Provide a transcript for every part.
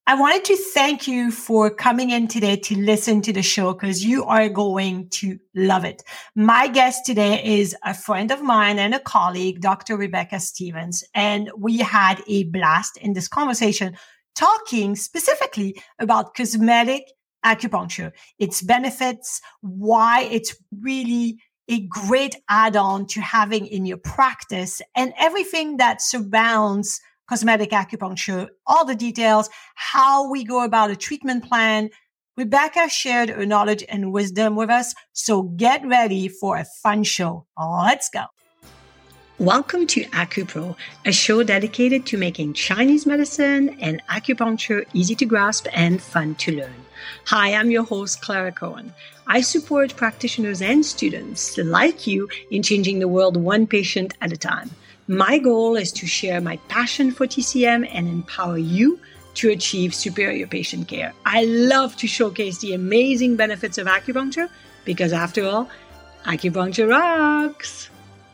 I wanted to thank you for coming in today to listen to the show because you are going to love it. My guest today is a friend of mine and a colleague, Dr. Rebecca Stevens, and we had a blast in this conversation talking specifically about cosmetic acupuncture, its benefits, why it's really a great add-on to having in your practice, and everything that surrounds cosmetic acupuncture, all the details, how we go about a treatment plan. Rebecca shared her knowledge and wisdom with us, so get ready for a fun show. Let's go. Welcome to AcuPro, a show dedicated to making Chinese medicine and acupuncture easy to grasp and fun to learn. Hi, I'm your host, Clara Cohen. I support practitioners and students like you in changing the world one patient at a time. My goal is to share my passion for TCM and empower you to achieve superior patient care. I love to showcase the amazing benefits of acupuncture because, after all, acupuncture rocks.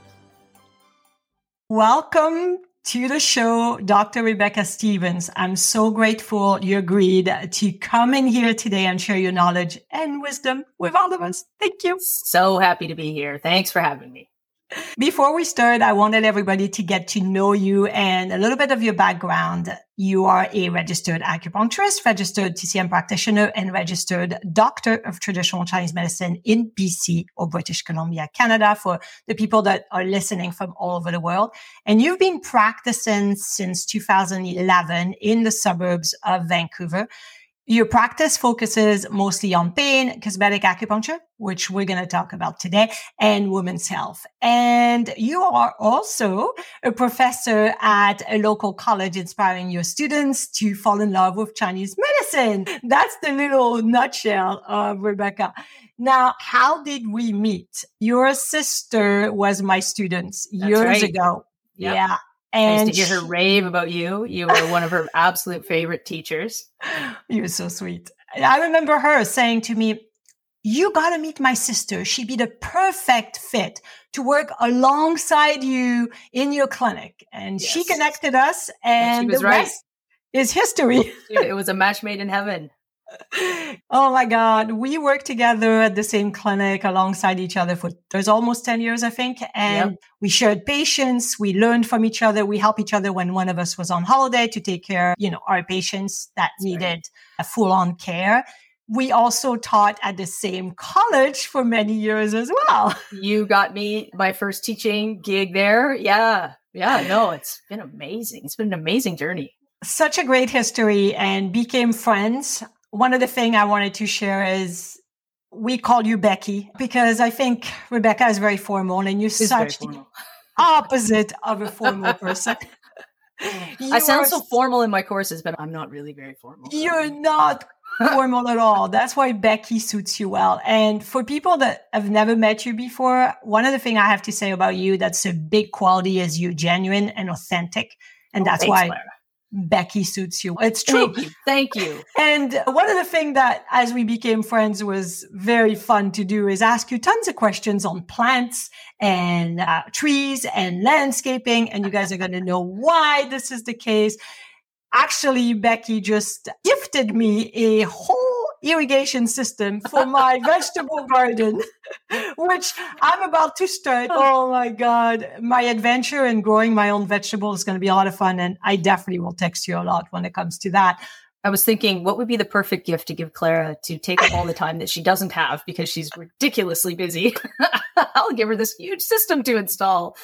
Welcome to the show, Dr. Rebecca Stevens. I'm so grateful you agreed to come in here today and share your knowledge and wisdom with all of us. Thank you. So happy to be here. Thanks for having me. Before we start, I wanted everybody to get to know you and a little bit of your background. You are a registered acupuncturist, registered TCM practitioner, and registered doctor of traditional Chinese medicine in BC or British Columbia, Canada, for the people that are listening from all over the world. And you've been practicing since 2011 in the suburbs of Vancouver. Your practice focuses mostly on pain, cosmetic acupuncture, which we're going to talk about today, and women's health. And you are also a professor at a local college, inspiring your students to fall in love with Chinese medicine. That's the little nutshell of Rebecca. Now, how did we meet? Your sister was my student years ago. Yep. Yeah. And I used to hear her rave about you. You were one of her absolute favorite teachers. You're so sweet. I remember her saying to me, you got to meet my sister. She'd be the perfect fit to work alongside you in your clinic. And she connected us, and the rest is history. It was a match made in heaven. Oh my God. We worked together at the same clinic alongside each other there's almost 10 years, I think. And we shared patients. We learned from each other. We helped each other when one of us was on holiday to take care, our patients that needed a full-on care. We also taught at the same college for many years as well. You got me my first teaching gig there. Yeah. No, it's been amazing. It's been an amazing journey. Such a great history, and became friends. One of the things I wanted to share is we call you Becky because I think Rebecca is very formal and you're such the opposite of a formal person. I sound so formal in my courses, but I'm not really very formal. You're not formal at all. That's why Becky suits you well. And for people that have never met you before, one of the things I have to say about you that's a big quality is you're genuine and authentic. And that's why Clara. Becky suits you. It's true. Thank you. And one of the things that as we became friends was very fun to do is ask you tons of questions on plants and trees and landscaping. And you guys are going to know why this is the case. Actually, Becky just gifted me a whole irrigation system for my vegetable garden, which I'm about to start. Oh my God. My adventure in growing my own vegetables is going to be a lot of fun. And I definitely will text you a lot when it comes to that. I was thinking, what would be the perfect gift to give Clara to take up all the time that she doesn't have because she's ridiculously busy? I'll give her this huge system to install.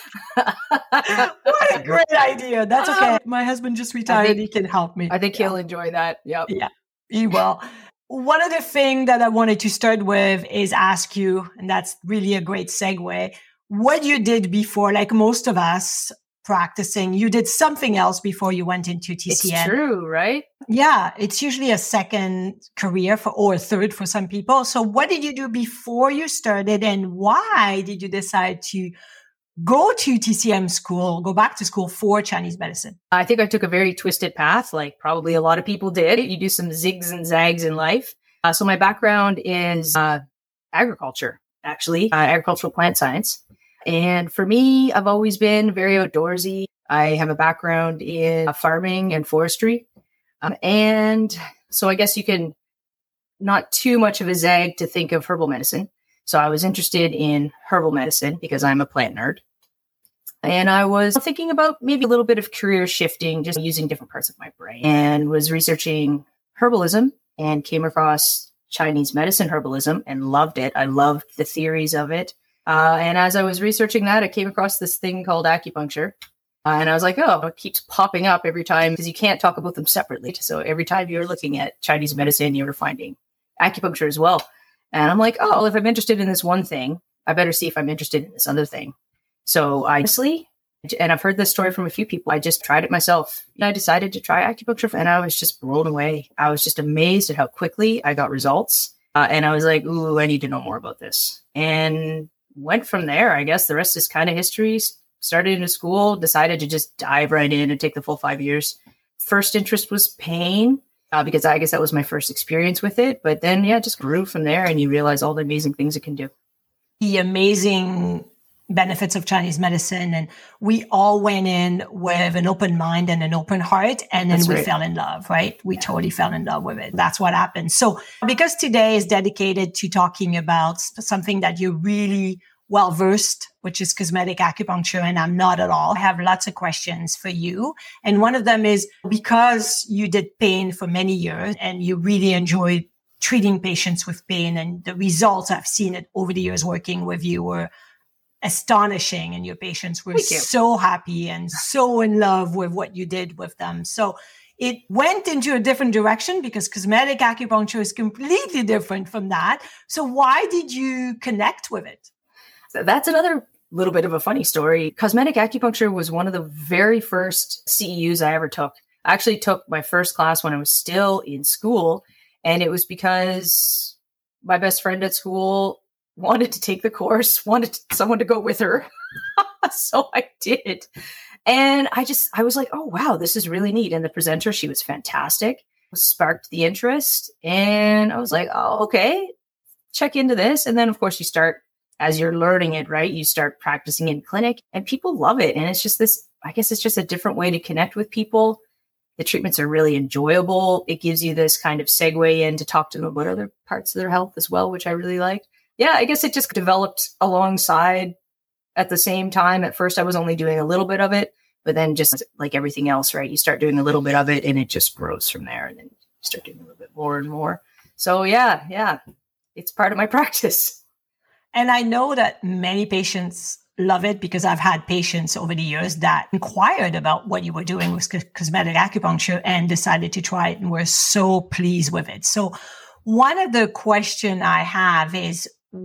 What a great idea. That's okay. My husband just retired. He can help me. I think he'll enjoy that. Yep. Yeah, he will. One of the things that I wanted to start with is ask you, and that's really a great segue, what you did before, like most of us practicing, you did something else before you went into TCM. It's true, right? Yeah, it's usually a second career or a third for some people. So what did you do before you started, and why did you decide to go to TCM school, go back to school for Chinese medicine? I think I took a very twisted path, like probably a lot of people did. You do some zigs and zags in life. So my background is agriculture, actually, agricultural plant science. And for me, I've always been very outdoorsy. I have a background in farming and forestry. And so I guess you can, not too much of a zag to think of herbal medicine. So I was interested in herbal medicine because I'm a plant nerd. And I was thinking about maybe a little bit of career shifting, just using different parts of my brain, and was researching herbalism and came across Chinese medicine herbalism and loved it. I loved the theories of it. And as I was researching that, I came across this thing called acupuncture. And I was like, oh, it keeps popping up every time because you can't talk about them separately. So every time you're looking at Chinese medicine, you're finding acupuncture as well. And I'm like, oh, well, if I'm interested in this one thing, I better see if I'm interested in this other thing. So and I've heard this story from a few people, I just tried it myself. I decided to try acupuncture and I was just blown away. I was just amazed at how quickly I got results. And I was like, ooh, I need to know more about this. And went from there. I guess the rest is kind of history. Started into school, decided to just dive right in and take the full 5 years. First interest was pain. Because I guess that was my first experience with it. But then, yeah, it just grew from there and you realize all the amazing things it can do. The amazing benefits of Chinese medicine. And we all went in with an open mind and an open heart. And then we fell in love, right? We totally fell in love with it. That's what happened. So because today is dedicated to talking about something that you're really well-versed, which is cosmetic acupuncture, and I'm not at all. I have lots of questions for you. And one of them is because you did pain for many years and you really enjoyed treating patients with pain, and the results I've seen it over the years working with you were astonishing, and your patients were so happy and so in love with what you did with them. So it went into a different direction because cosmetic acupuncture is completely different from that. So why did you connect with it? So that's another little bit of a funny story. Cosmetic acupuncture was one of the very first CEUs I ever took. I actually took my first class when I was still in school, and it was because my best friend at school wanted to take the course, wanted someone to go with her. So I did. And I was like, oh, wow, this is really neat. And the presenter, she was fantastic, sparked the interest. And I was like, oh, okay, check into this. And then, of course, as you're learning it, right, you start practicing in clinic and people love it. And it's just I guess it's just a different way to connect with people. The treatments are really enjoyable. It gives you this kind of segue in to talk to them about other parts of their health as well, which I really liked. Yeah, I guess it just developed alongside at the same time. At first, I was only doing a little bit of it, but then just like everything else, right, you start doing a little bit of it and it just grows from there. And then you start doing a little bit more and more. So yeah, it's part of my practice. And I know that many patients love it because I've had patients over the years that inquired about what you were doing with cosmetic acupuncture and decided to try it and were so pleased with it. So one of the questions I have is,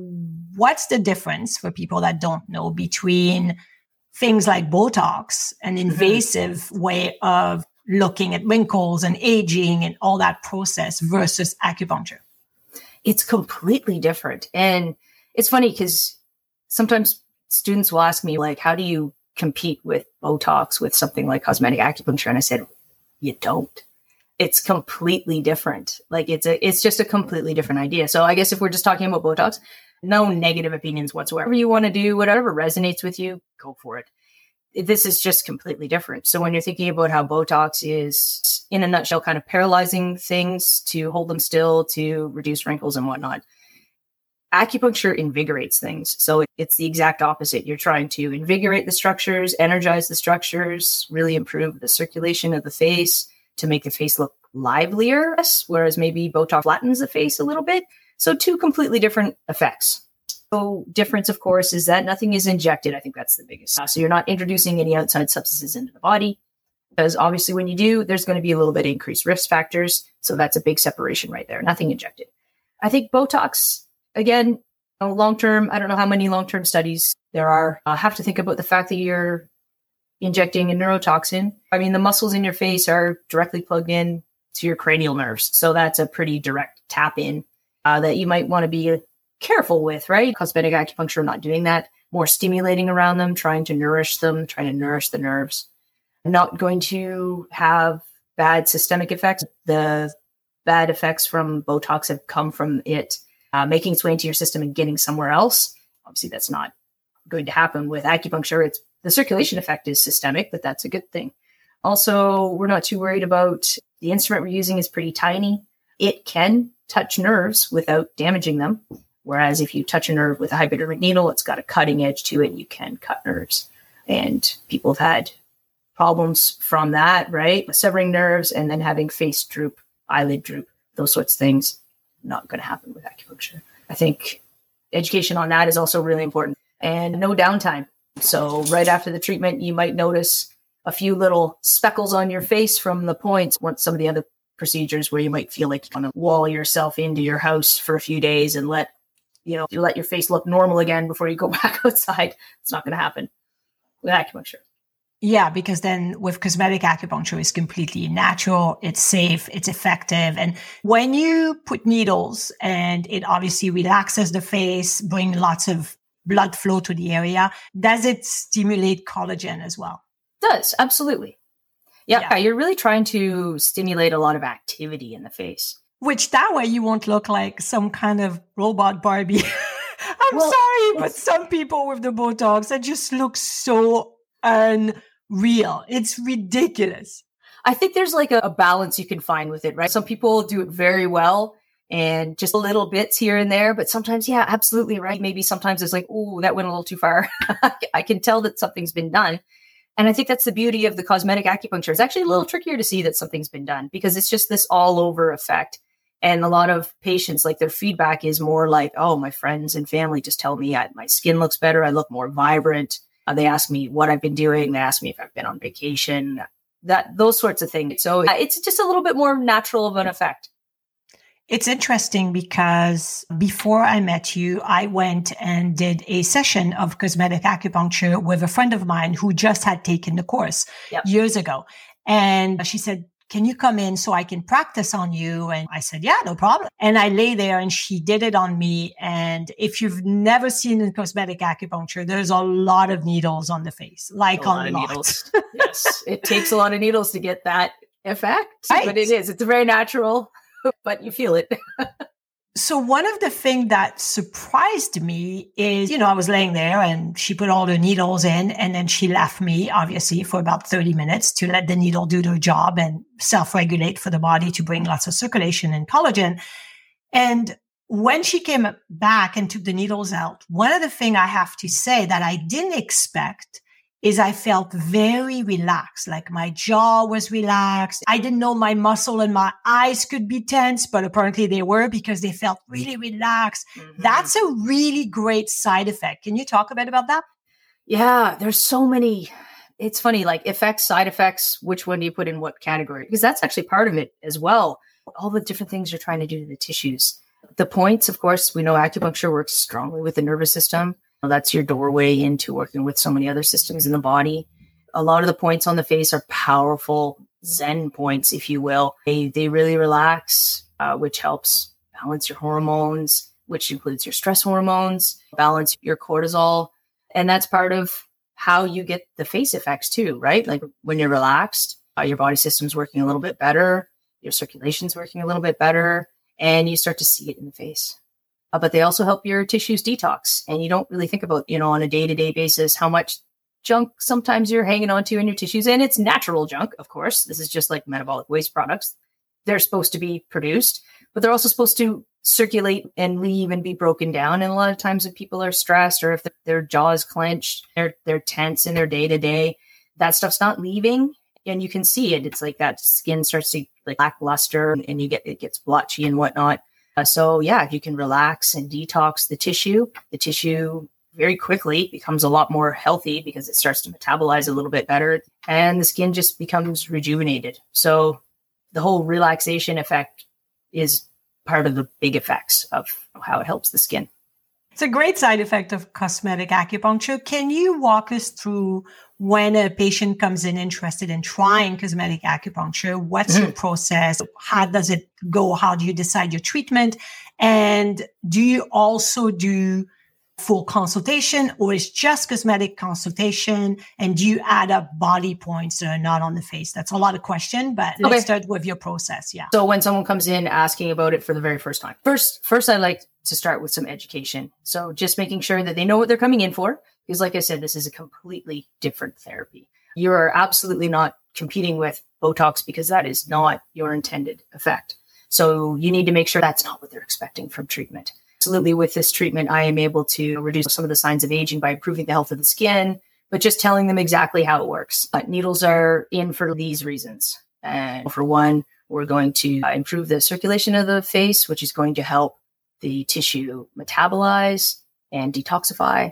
what's the difference for people that don't know between things like Botox, an invasive way of looking at wrinkles and aging and all that process, versus acupuncture? It's completely different. And it's funny because sometimes students will ask me, like, how do you compete with Botox with something like cosmetic acupuncture? And I said, you don't. It's completely different. Like it's just a completely different idea. So I guess if we're just talking about Botox, no negative opinions whatsoever. You want to do whatever resonates with you, go for it. This is just completely different. So when you're thinking about how Botox is, in a nutshell, kind of paralyzing things to hold them still, to reduce wrinkles and whatnot, acupuncture invigorates things. So it's the exact opposite. You're trying to invigorate the structures, energize the structures, really improve the circulation of the face to make the face look livelier, whereas maybe Botox flattens the face a little bit. So two completely different effects. So difference, of course, is that nothing is injected. I think that's the biggest. So you're not introducing any outside substances into the body, because obviously when you do, there's going to be a little bit of increased risk factors. So that's a big separation right there. Nothing injected. I think Botox, again, long-term, I don't know how many long-term studies there are. I have to think about the fact that you're injecting a neurotoxin. I mean, the muscles in your face are directly plugged in to your cranial nerves. So that's a pretty direct tap in that you might want to be careful with, right? Cosmetic acupuncture, not doing that, more stimulating around them, trying to nourish them, trying to nourish the nerves. Not going to have bad systemic effects. The bad effects from Botox have come from it making its way into your system and getting somewhere else. Obviously, that's not going to happen with acupuncture. The circulation effect is systemic, but that's a good thing. Also, we're not too worried about the instrument we're using is pretty tiny. It can touch nerves without damaging them. Whereas if you touch a nerve with a hypodermic needle, it's got a cutting edge to it. You can cut nerves. And people have had problems from that, right? Severing nerves and then having face droop, eyelid droop, those sorts of things. Not going to happen with acupuncture. I think education on that is also really important. And no downtime. So right after the treatment, you might notice a few little speckles on your face from the points. Once some of the other procedures where you might feel like you want to wall yourself into your house for a few days and let your face look normal again before you go back outside. It's not going to happen with acupuncture. Yeah, because then with cosmetic acupuncture, it's completely natural, it's safe, it's effective. And when you put needles and it obviously relaxes the face, bring lots of blood flow to the area, does it stimulate collagen as well? It does, absolutely. Yeah, you're really trying to stimulate a lot of activity in the face. Which that way you won't look like some kind of robot Barbie. Sorry, but some people with the Botox, that just looks so unreal. It's ridiculous. I think there's like a balance you can find with it, right? Some people do it very well and just little bits here and there. But sometimes, yeah, absolutely right. Maybe sometimes it's like, oh, that went a little too far. I can tell that something's been done. And I think that's the beauty of the cosmetic acupuncture. It's actually a little trickier to see that something's been done because it's just this all over effect. And a lot of patients, like their feedback is more like, oh, my friends and family just tell me my skin looks better. I look more vibrant. They ask me what I've been doing. They ask me if I've been on vacation, those sorts of things. So it's just a little bit more natural of an effect. It's interesting because before I met you, I went and did a session of cosmetic acupuncture with a friend of mine who just had taken the course years ago. And she said, can you come in so I can practice on you? And I said, yeah, no problem. And I lay there and she did it on me. And if you've never seen a cosmetic acupuncture, there's a lot of needles on the face, like a lot. Needles. Yes. It takes a lot of needles to get that effect, right. But it's very natural, but you feel it. So one of the things that surprised me is, I was laying there and she put all the needles in and then she left me, obviously, for about 30 minutes to let the needle do their job and self-regulate for the body to bring lots of circulation and collagen. And when she came back and took the needles out, one of the things I have to say that I didn't expect is I felt very relaxed, like my jaw was relaxed. I didn't know my muscle and my eyes could be tense, but apparently they were because they felt really relaxed. Mm-hmm. That's a really great side effect. Can you talk a bit about that? Yeah, there's so many. It's funny, like effects, side effects, which one do you put in what category? Because that's actually part of it as well. All the different things you're trying to do to the tissues. The points, of course, we know acupuncture works strongly with the nervous system. That's your doorway into working with so many other systems in the body. A lot of the points on the face are powerful Zen points, if you will. They really relax, which helps balance your hormones, which includes your stress hormones, balance your cortisol. And that's part of how you get the face effects too, right? Like when you're relaxed, your body system's working a little bit better, your circulation's working a little bit better, and you start to see it in the face. But they also help your tissues detox. And you don't really think about, on a day-to-day basis, how much junk sometimes you're hanging on to in your tissues. And it's natural junk, of course. This is just like metabolic waste products. They're supposed to be produced, but they're also supposed to circulate and leave and be broken down. And a lot of times if people are stressed or if their jaw is clenched, they're tense in their day-to-day, that stuff's not leaving. And you can see it. It's like that skin starts to like lackluster and it gets blotchy and whatnot. So yeah, if you can relax and detox the tissue very quickly becomes a lot more healthy because it starts to metabolize a little bit better and the skin just becomes rejuvenated. So the whole relaxation effect is part of the big effects of how it helps the skin. It's a great side effect of cosmetic acupuncture. Can you walk us through when a patient comes in interested in trying cosmetic acupuncture? What's your process? How does it go? How do you decide your treatment? And do you also do full consultation or is just cosmetic consultation? And do you add up body points that are not on the face? That's a lot of question, but let's start with your process. Yeah. So when someone comes in asking about it for the very first time, first I like to start with some education. So just making sure that they know what they're coming in for. Because like I said, this is a completely different therapy. You are absolutely not competing with Botox because that is not your intended effect. So you need to make sure that's not what they're expecting from treatment. Absolutely, with this treatment, I am able to reduce some of the signs of aging by improving the health of the skin, but just telling them exactly how it works. Needles are in for these reasons. And for one, we're going to improve the circulation of the face, which is going to help the tissue metabolize and detoxify,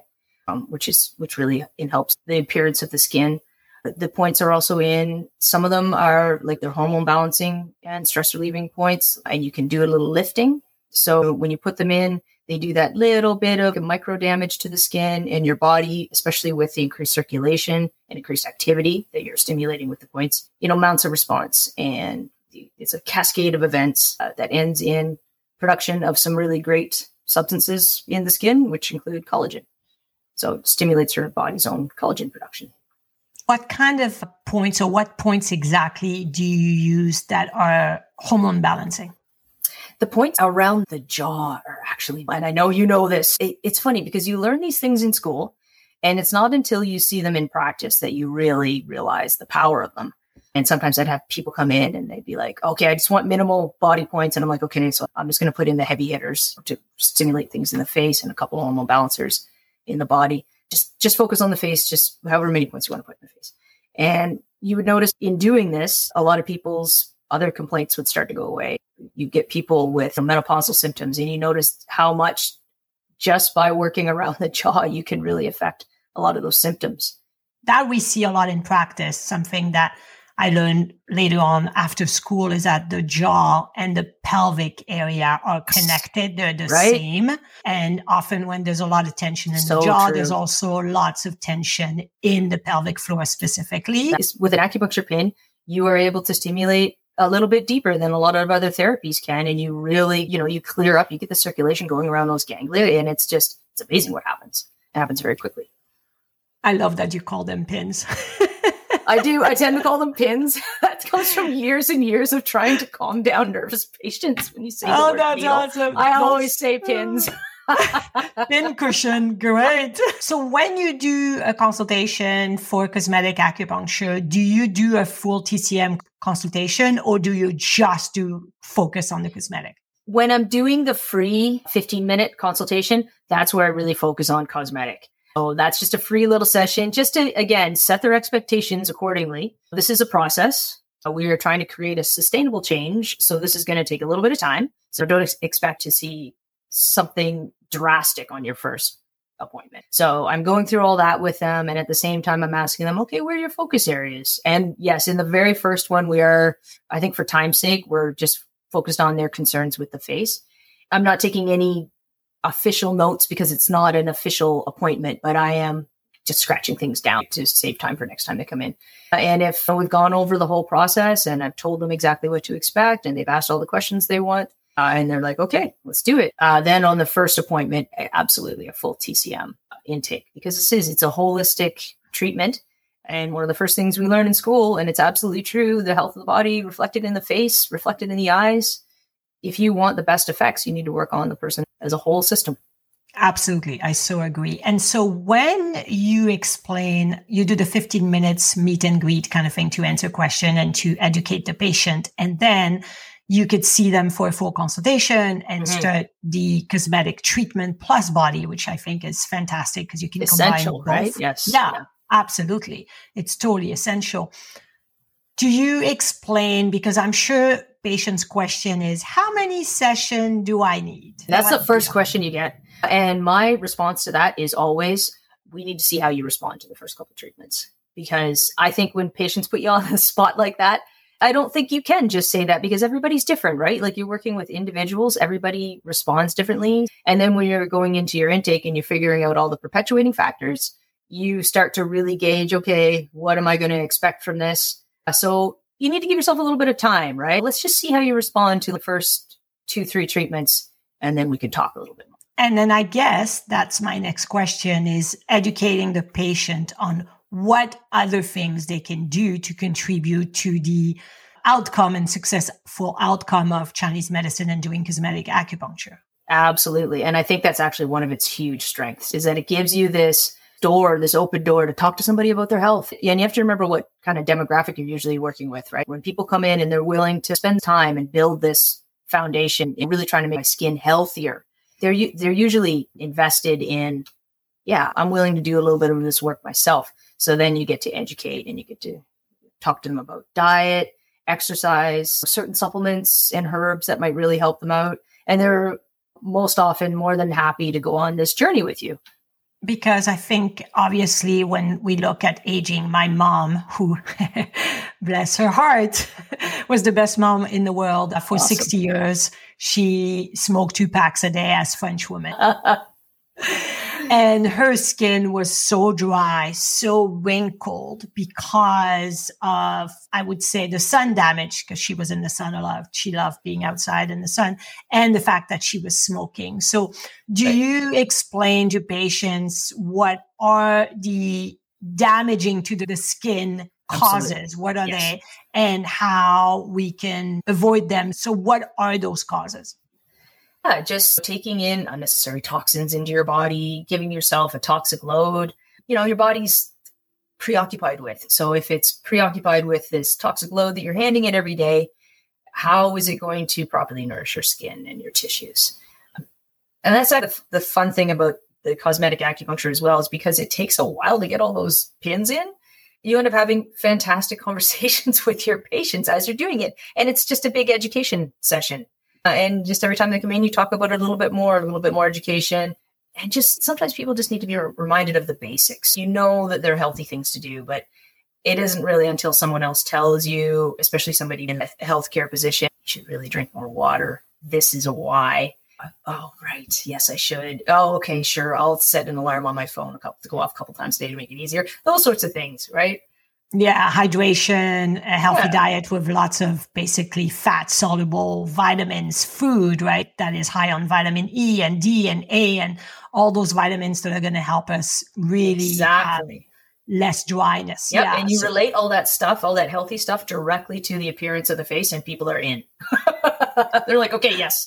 which really helps the appearance of the skin. The points are also in, some of them are like they're hormone balancing and stress relieving points, and you can do a little lifting. So when you put them in, they do that little bit of micro damage to the skin and your body, especially with the increased circulation and increased activity that you're stimulating with the points, mounts a response. And it's a cascade of events that ends in production of some really great substances in the skin, which include collagen. So it stimulates your body's own collagen production. What kind of points or what points exactly do you use that are hormone balancing? The points around the jaw are actually, and I know you know this, it's funny because you learn these things in school, and it's not until you see them in practice that you really realize the power of them. And sometimes I'd have people come in and they'd be like, okay, I just want minimal body points. And I'm like, okay, so I'm just going to put in the heavy hitters to stimulate things in the face and a couple of hormone balancers in the body. Just focus on the face, just however many points you want to put in the face. And you would notice in doing this, a lot of people's other complaints would start to go away. You get people with menopausal symptoms, and you notice how much just by working around the jaw, you can really affect a lot of those symptoms. That we see a lot in practice. Something that I learned later on after school is that the jaw and the pelvic area are connected. They're the same. And often when there's a lot of tension in the jaw, there's also lots of tension in the pelvic floor specifically. With an acupuncture pin, you are able to stimulate a little bit deeper than a lot of other therapies can. And you really, you clear up, you get the circulation going around those ganglia, and it's amazing what happens. It happens very quickly. I love that you call them pins. I do. I tend to call them pins. That comes from years and years of trying to calm down nervous patients when you say the word that's needle. Awesome. I always say pins. Pin cushion, great. So when you do a consultation for cosmetic acupuncture, do you do a full TCM consultation, or do you just focus on the cosmetic? When I'm doing the free 15-minute consultation, that's where I really focus on cosmetic. So that's just a free little session just to, again, set their expectations accordingly. This is a process. We are trying to create a sustainable change. So this is going to take a little bit of time. So don't expect to see something drastic on your first appointment. So I'm going through all that with them. And at the same time, I'm asking them, okay, where are your focus areas? And yes, in the very first one, we are, I think for time's sake, we're just focused on their concerns with the face. I'm not taking any official notes because it's not an official appointment, but I am just scratching things down to save time for next time they come in. And if we've gone over the whole process and I've told them exactly what to expect and they've asked all the questions they want, and they're like, okay, let's do it. Then on the first appointment, absolutely a full TCM intake, because it's a holistic treatment. And one of the first things we learn in school, and it's absolutely true, the health of the body reflected in the face, reflected in the eyes. If you want the best effects, you need to work on the person as a whole system. Absolutely. I so agree. And so when you explain, you do the 15 minutes meet and greet kind of thing to answer a question and to educate the patient, and then you could see them for a full consultation and start the cosmetic treatment plus body, which I think is fantastic because you can combine both. Right? Yes. Yeah, absolutely. It's totally essential. Do you explain, because I'm sure patient's question is, how many sessions do I need? That's the first question you get. And my response to that is always, we need to see how you respond to the first couple of treatments. Because I think when patients put you on the spot like that, I don't think you can just say that, because everybody's different, right? Like you're working with individuals, everybody responds differently. And then when you're going into your intake and you're figuring out all the perpetuating factors, you start to really gauge, okay, what am I going to expect from this? So you need to give yourself a little bit of time, right? Let's just see how you respond to the first 2-3 treatments, and then we can talk a little bit more. And then I guess that's my next question, is educating the patient on what other things they can do to contribute to the outcome and successful outcome of Chinese medicine and doing cosmetic acupuncture. Absolutely. And I think that's actually one of its huge strengths, is that it gives you this door, this open door to talk to somebody about their health. And you have to remember what kind of demographic you're usually working with, right? When people come in and they're willing to spend time and build this foundation and really trying to make my skin healthier, they're usually invested in, yeah, I'm willing to do a little bit of this work myself. So then you get to educate and you get to talk to them about diet, exercise, certain supplements and herbs that might really help them out. And they're most often more than happy to go on this journey with you. Because I think, obviously, when we look at aging, my mom, who, bless her heart, was the best mom in the world for Awesome. 60 years. She smoked 2 packs a day as French woman. And her skin was so dry, so wrinkled because of, I would say, the sun damage, because she was in the sun a lot. She loved being outside in the sun, and the fact that she was smoking. So do you explain to patients what are the damaging to the skin causes? Absolutely. What are Yes. they, and how we can avoid them? So what are those causes? Yeah, just taking in unnecessary toxins into your body, giving yourself a toxic load, your body's preoccupied with. So if it's preoccupied with this toxic load that you're handing it every day, how is it going to properly nourish your skin and your tissues? And that's the fun thing about the cosmetic acupuncture as well, is because it takes a while to get all those pins in. You end up having fantastic conversations with your patients as you're doing it. And it's just a big education session. And just every time they come in, you talk about it a little bit more education. And just sometimes people just need to be reminded of the basics. You know that they're healthy things to do, but it isn't really until someone else tells you, especially somebody in a healthcare position, you should really drink more water. This is a why. Oh, right. Yes, I should. Oh, okay, sure. I'll set an alarm on my phone to go off a couple times a day to make it easier. Those sorts of things, right? Yeah, hydration, a healthy diet with lots of basically fat-soluble vitamins, food, right? That is high on vitamin E and D and A and all those vitamins that are going to help us really have less dryness. Yep. Yeah, And you relate all that stuff, all that healthy stuff directly to the appearance of the face, and people are in. They're like, okay, yes,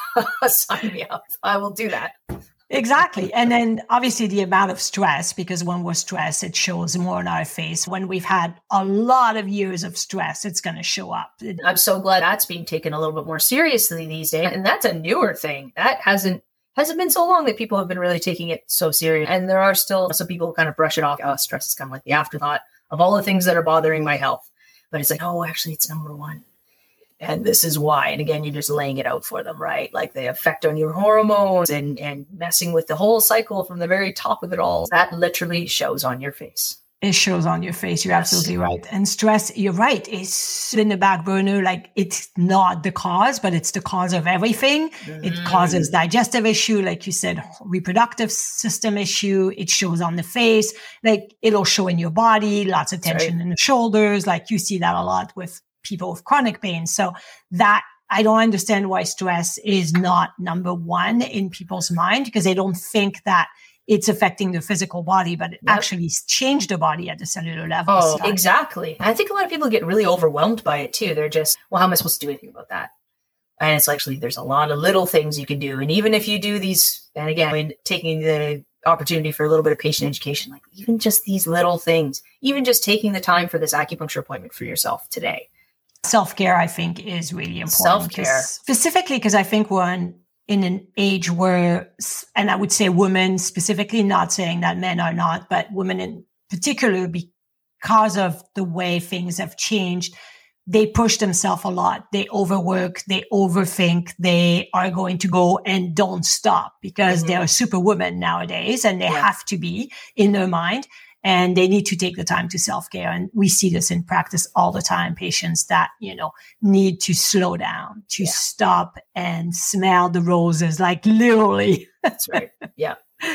sign me up. I will do that. Exactly. And then obviously the amount of stress, because when we're stressed, it shows more on our face. When we've had a lot of years of stress, it's going to show up. I'm so glad that's being taken a little bit more seriously these days. And that's a newer thing. That hasn't been so long that people have been really taking it so serious. And there are still some people who kind of brush it off. Oh, stress is kind of like the afterthought of all the things that are bothering my health. But it's like, oh, actually, it's number one. And this is why. And again, you're just laying it out for them, right? Like the effect on your hormones and messing with the whole cycle from the very top of it all. That literally shows on your face. It shows on your face. You're absolutely right. And stress, you're right, is in the back burner. Like it's not the cause, but it's the cause of everything. It causes digestive issue, like you said, reproductive system issue. It shows on the face. Like it'll show in your body, lots of tension in the shoulders. Like you see that a lot with people with chronic pain. So that I don't understand why stress is not number one in people's mind, because they don't think that it's affecting the physical body, but it actually changed the body at the cellular level. Oh, exactly. I think a lot of people get really overwhelmed by it too. They're just, well, how am I supposed to do anything about that? And it's actually, there's a lot of little things you can do. And even if you do these, and again, when taking the opportunity for a little bit of patient education, like even just these little things, even just taking the time for this acupuncture appointment for yourself today. Self-care, I think, is really important. Self-care. Specifically because I think we're in an age where, and I would say women specifically, not saying that men are not, but women in particular, because of the way things have changed, they push themselves a lot. They overwork, they overthink, they are going to go and don't stop because they're superwomen nowadays and they have to be in their mind. And they need to take the time to self-care. And we see this in practice all the time. Patients that, need to slow down, to stop and smell the roses, like literally. That's right. Yeah.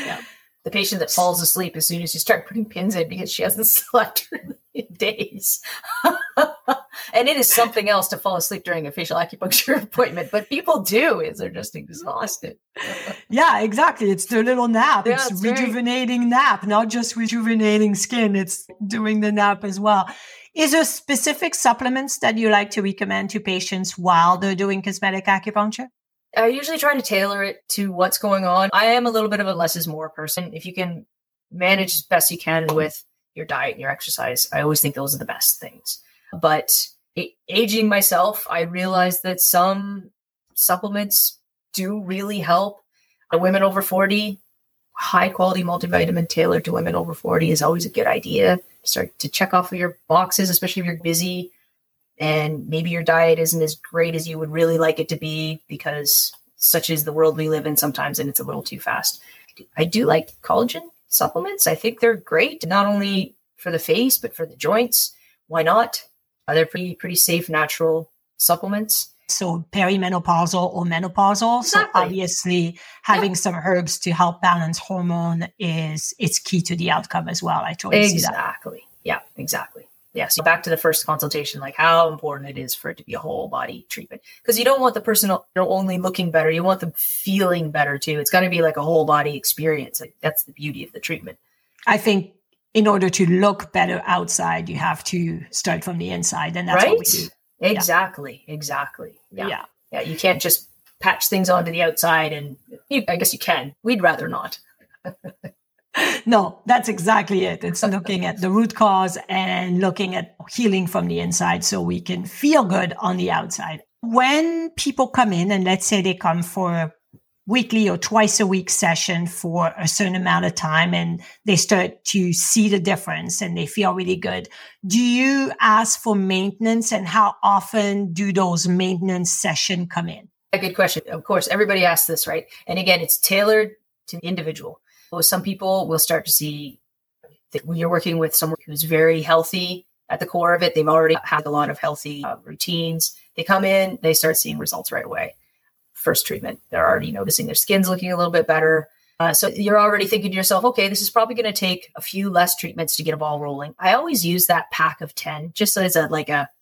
The patient that falls asleep as soon as you start putting pins in because she hasn't slept in days. And it is something else to fall asleep during a facial acupuncture appointment, but people do, is they're just exhausted. Yeah, exactly. It's the little nap. Yeah, it's rejuvenating nap, not just rejuvenating skin. It's doing the nap as well. Is there specific supplements that you like to recommend to patients while they're doing cosmetic acupuncture? I usually try to tailor it to what's going on. I am a little bit of a less is more person. If you can manage as best you can with your diet and your exercise. I always think those are the best things. But aging myself, I realized that some supplements do really help. Women over 40, high quality multivitamin tailored to women over 40 is always a good idea. Start to check off of your boxes, especially if you're busy and maybe your diet isn't as great as you would really like it to be, because such is the world we live in sometimes, and it's a little too fast. I do like collagen supplements. I think they're great, not only for the face, but for the joints. Why not? They're pretty safe, natural supplements. So perimenopausal or menopausal. Exactly. So obviously having some herbs to help balance hormone it's key to the outcome as well. I totally see that. Exactly. Yeah, exactly. Yeah. So back to the first consultation, like how important it is for it to be a whole body treatment, because you don't want the person only looking better. You want them feeling better too. It's got to be like a whole body experience. Like, that's the beauty of the treatment. I think in order to look better outside, you have to start from the inside, and that's what we do. Exactly. Yeah. Exactly. Yeah. You can't just patch things onto the outside, and I guess you can. We'd rather not. No, that's exactly it. It's looking at the root cause and looking at healing from the inside so we can feel good on the outside. When people come in, and let's say they come for a weekly or twice a week session for a certain amount of time, and they start to see the difference and they feel really good, do you ask for maintenance, and how often do those maintenance sessions come in? A good question. Of course, everybody asks this, right? And again, it's tailored to the individual. Some people will start to see that when you're working with someone who's very healthy at the core of it, they've already had a lot of healthy routines. They come in, they start seeing results right away. First treatment, they're already noticing their skin's looking a little bit better. So you're already thinking to yourself, okay, this is probably going to take a few less treatments to get a ball rolling. I always use that pack of 10 just as a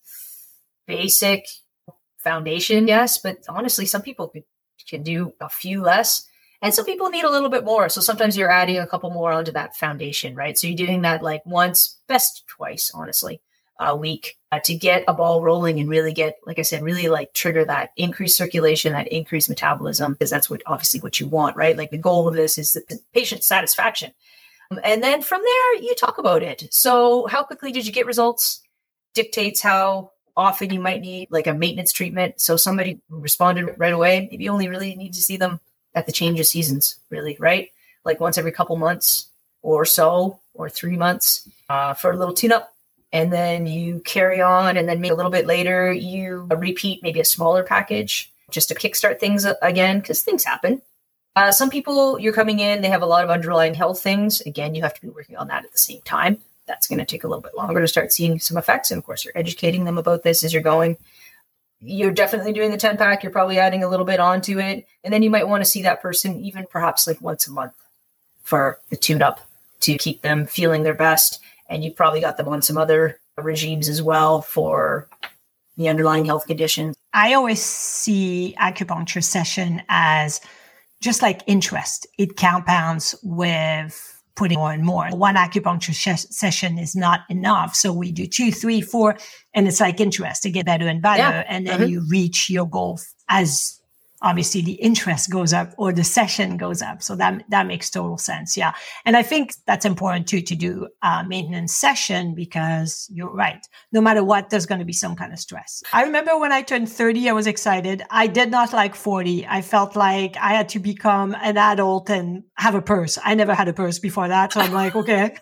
basic foundation. Yes. But honestly, some people can do a few less, and some people need a little bit more. So sometimes you're adding a couple more onto that foundation, right? So you're doing that like once, best twice, honestly, a week to get a ball rolling and really get, like I said, really like trigger that increased circulation, that increased metabolism, because that's what you want, right? Like the goal of this is the patient satisfaction. And then from there, you talk about it. So how quickly did you get results dictates how often you might need like a maintenance treatment. So somebody who responded right away, maybe you only really need to see them at the change of seasons, really, right? Like once every couple months or so, or 3 months for a little tune-up. And then you carry on, and then maybe a little bit later, you repeat maybe a smaller package just to kickstart things again, because things happen. Some people, you're coming in, they have a lot of underlying health things. Again, you have to be working on that at the same time. That's going to take a little bit longer to start seeing some effects. And of course, you're educating them about this as you're going. You're definitely doing the 10 pack. You're probably adding a little bit onto it. And then you might want to see that person even perhaps like once a month for the tune-up to keep them feeling their best. And you've probably got them on some other regimes as well for the underlying health conditions. I always see acupuncture session as just like interest. It compounds with putting more and more. One acupuncture session is not enough. So we do 2, 3, 4, and it's like interest to get better and better. Yeah. And then you reach your goal as obviously the interest goes up or the session goes up. So that makes total sense. Yeah. And I think that's important too, to do a maintenance session, because you're right. No matter what, there's going to be some kind of stress. I remember when I turned 30, I was excited. I did not like 40. I felt like I had to become an adult and have a purse. I never had a purse before that. So I'm like, okay,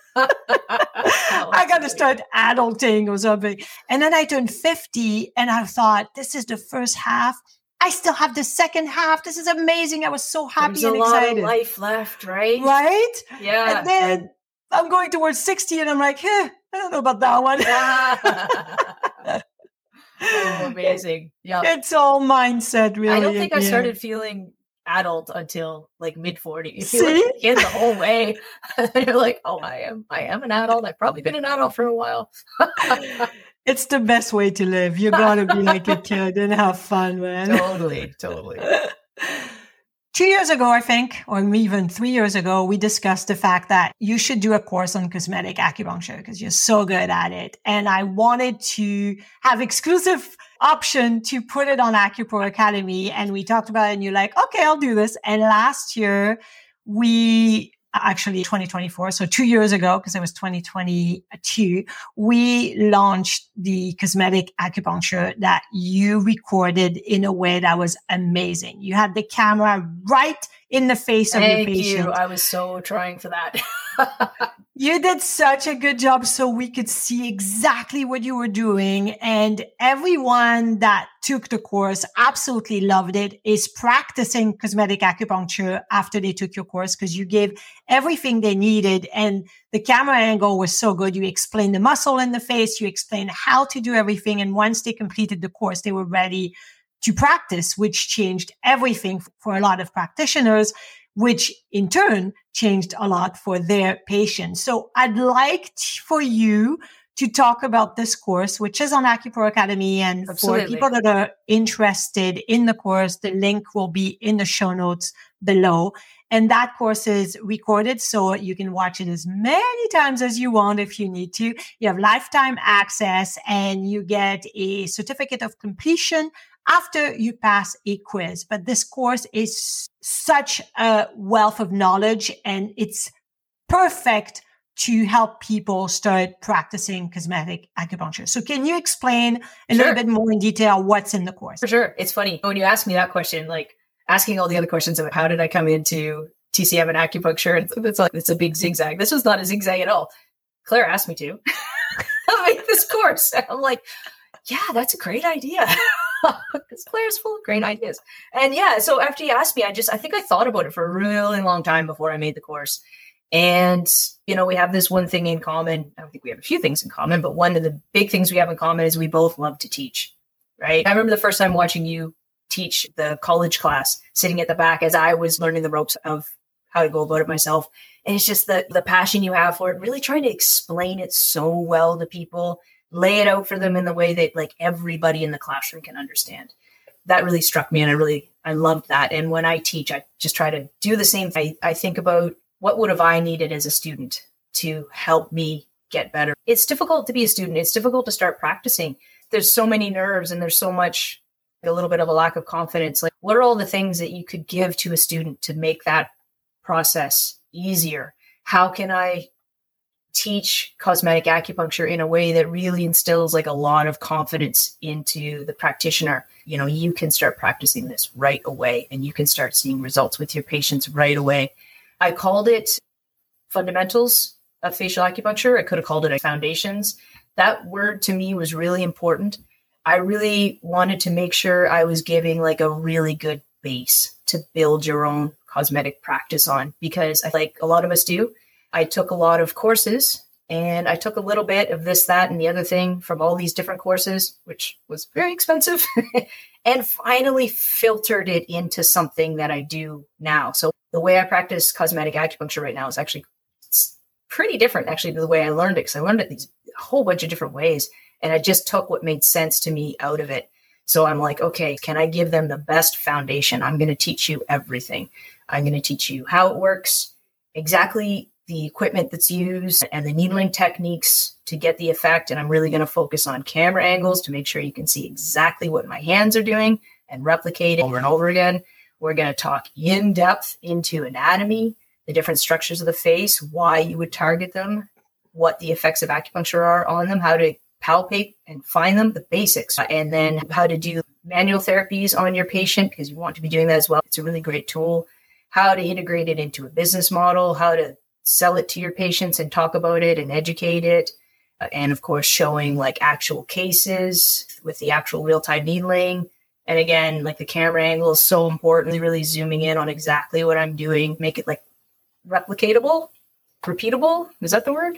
I got to start adulting or something. And then I turned 50 and I thought, this is the first half. I still have the second half. This is amazing. I was so happy and excited. There's a lot of life left, right? Right? Yeah. And then I'm going towards 60 and I'm like, I don't know about that one. Oh, amazing. Yeah. It's all mindset, really. I don't think I started feeling adult until like mid-40s. You See? feel like a kid the whole way. You're like, oh, I am an adult. I've probably been an adult for a while. It's the best way to live. You gotta be like a kid and have fun, man. Totally. 2 years ago, I think, or even 3 years ago, we discussed the fact that you should do a course on cosmetic acupuncture because you're so good at it. And I wanted to have exclusive option to put it on AcuPro Academy. And we talked about it and you're like, okay, I'll do this. And last year we actually 2024. So 2 years ago, because it was 2022, we launched the cosmetic acupuncture that you recorded in a way that was amazing. You had the camera right in the face of your patient. Thank you. I was so trying for that. You did such a good job so we could see exactly what you were doing. And everyone that took the course absolutely loved it, is practicing cosmetic acupuncture after they took your course because you gave everything they needed. And the camera angle was so good. You explained the muscle in the face. You explained how to do everything. And once they completed the course, they were ready to practice, which changed everything for a lot of practitioners, which in turn changed a lot for their patients. So I'd like for you to talk about this course, which is on AcuPro Academy. And Absolutely. For people that are interested in the course, the link will be in the show notes below. And that course is recorded, so you can watch it as many times as you want if you need to. You have lifetime access and you get a certificate of completion after you pass a quiz. But this course is such a wealth of knowledge, and it's perfect to help people start practicing cosmetic acupuncture. So can you explain a little bit more in detail what's in the course? For sure. It's funny. When you ask me that question, like asking all the other questions about how did I come into TCM and acupuncture, it's a big zigzag. This was not a zigzag at all. Claire asked me to make this course. And I'm like, yeah, that's a great idea. Because Claire's full of great ideas. And yeah, so after you asked me, I think I thought about it for a really long time before I made the course. And, we have this one thing in common. I don't think we have a few things in common, but one of the big things we have in common is we both love to teach, right? I remember the first time watching you teach the college class, sitting at the back as I was learning the ropes of how to go about it myself. And it's just the passion you have for it, really trying to explain it so well to people, lay it out for them in the way that like everybody in the classroom can understand. That really struck me, and I loved that. And when I teach, I just try to do the same thing. I think about what would have I needed as a student to help me get better. It's difficult to be a student. It's difficult to start practicing. There's so many nerves and there's so much, a little bit of a lack of confidence. Like, what are all the things that you could give to a student to make that process easier? How can I teach cosmetic acupuncture in a way that really instills like a lot of confidence into the practitioner? You can start practicing this right away and you can start seeing results with your patients right away. I called it fundamentals of facial acupuncture. I could have called it foundations. That word to me was really important. I really wanted to make sure I was giving like a really good base to build your own cosmetic practice on, because like a lot of us do, I took a lot of courses and I took a little bit of this, that, and the other thing from all these different courses, which was very expensive, and finally filtered it into something that I do now. So the way I practice cosmetic acupuncture right now is actually pretty different actually to the way I learned it, because I learned it these a whole bunch of different ways. And I just took what made sense to me out of it. So I'm like, okay, can I give them the best foundation? I'm going to teach you everything. I'm going to teach you how it works, exactly the equipment that's used and the needling techniques to get the effect. And I'm really going to focus on camera angles to make sure you can see exactly what my hands are doing and replicate it over and over again. We're going to talk in depth into anatomy, the different structures of the face, why you would target them, what the effects of acupuncture are on them, how to palpate and find them, the basics, and then how to do manual therapies on your patient, because you want to be doing that as well. It's a really great tool. How to integrate it into a business model, how to sell it to your patients and talk about it and educate it. And of course, showing like actual cases with the actual real-time needling. And again, like the camera angle is so important, really zooming in on exactly what I'm doing, make it like replicatable, repeatable. Is that the word?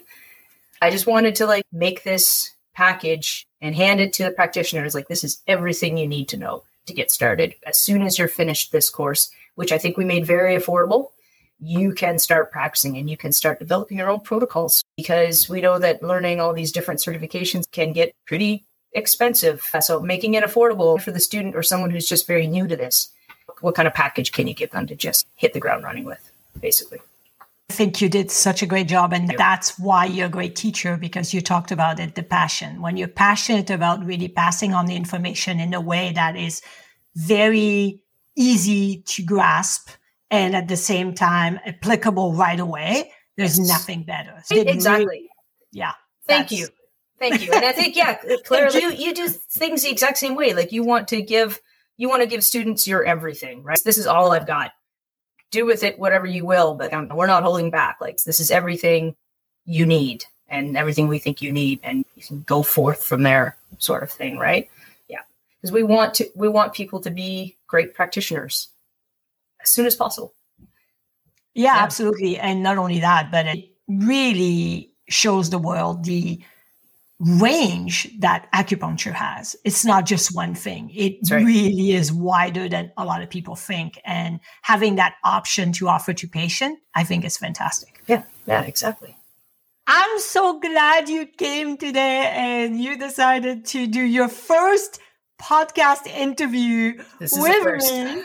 I just wanted to like make this package and hand it to the practitioners. Like, this is everything you need to know to get started. As soon as you're finished this course, which I think we made very affordable, you can start practicing and you can start developing your own protocols, because we know that learning all these different certifications can get pretty expensive. So making it affordable for the student or someone who's just very new to this, what kind of package can you give them to just hit the ground running with, basically? I think you did such a great job, and that's why you're a great teacher, because you talked about it, the passion. When you're passionate about really passing on the information in a way that is very easy to grasp and at the same time applicable right away, there's nothing better. So exactly. Yeah. Thank you. And I think, Claire, you do things the exact same way. Like you want to give students your everything, right? This is all I've got. Do with it whatever you will, but we're not holding back. Like this is everything you need and everything we think you need, and you can go forth from there, sort of thing, right? Yeah, because we want people to be great practitioners as soon as possible. Yeah, absolutely. And not only that, but it really shows the world the range that acupuncture has. It's not just one thing. It really is wider than a lot of people think. And having that option to offer to patient, I think is fantastic. Yeah, exactly. I'm so glad you came today and you decided to do your first podcast interview with me.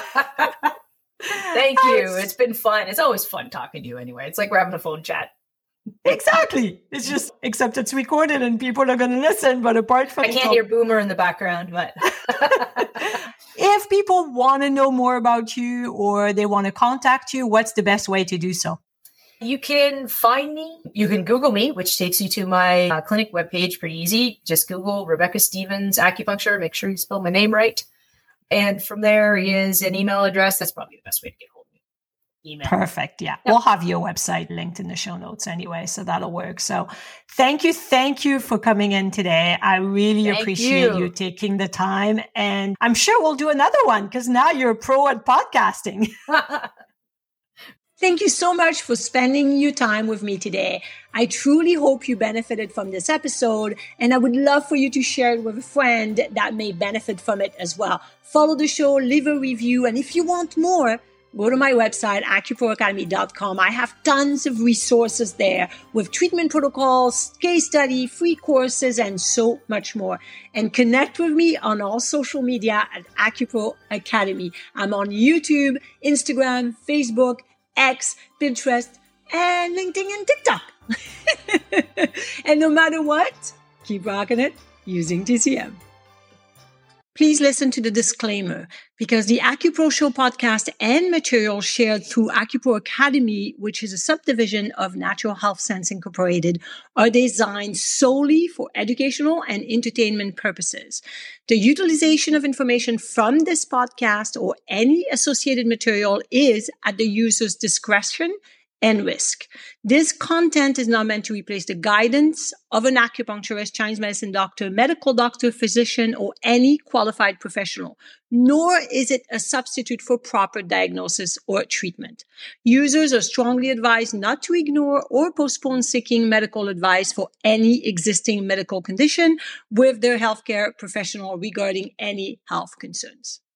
Thank you. It's been fun. It's always fun talking to you anyway. It's like we're having a phone chat. Exactly. It's just, except it's recorded and people are going to listen. But apart from I can't hear Boomer in the background, but if people want to know more about you or they want to contact you, what's the best way to do so? You can find me. You can Google me, which takes you to my clinic webpage pretty easy. Just Google Rebecca Stevens Acupuncture. Make sure you spell my name right. And from there is an email address. That's probably the best way to get hold of me. Email. Perfect. Yeah. We'll have your website linked in the show notes anyway, so that'll work. So thank you for coming in today. I really appreciate you taking the time, and I'm sure we'll do another one because now you're a pro at podcasting. Thank you so much for spending your time with me today. I truly hope you benefited from this episode, and I would love for you to share it with a friend that may benefit from it as well. Follow the show, leave a review, and if you want more, go to my website, acuproacademy.com. I have tons of resources there with treatment protocols, case study, free courses, and so much more. And connect with me on all social media at Acupro Academy. I'm on YouTube, Instagram, Facebook, X, Pinterest, and LinkedIn and TikTok. And no matter what, keep rocking it using TCM. Please listen to the disclaimer, because the AcuPro Show podcast and material shared through AcuPro Academy, which is a subdivision of Natural Health Sense Incorporated, are designed solely for educational and entertainment purposes. The utilization of information from this podcast or any associated material is at the user's discretion and risk. This content is not meant to replace the guidance of an acupuncturist, Chinese medicine doctor, medical doctor, physician, or any qualified professional, nor is it a substitute for proper diagnosis or treatment. Users are strongly advised not to ignore or postpone seeking medical advice for any existing medical condition with their healthcare professional regarding any health concerns.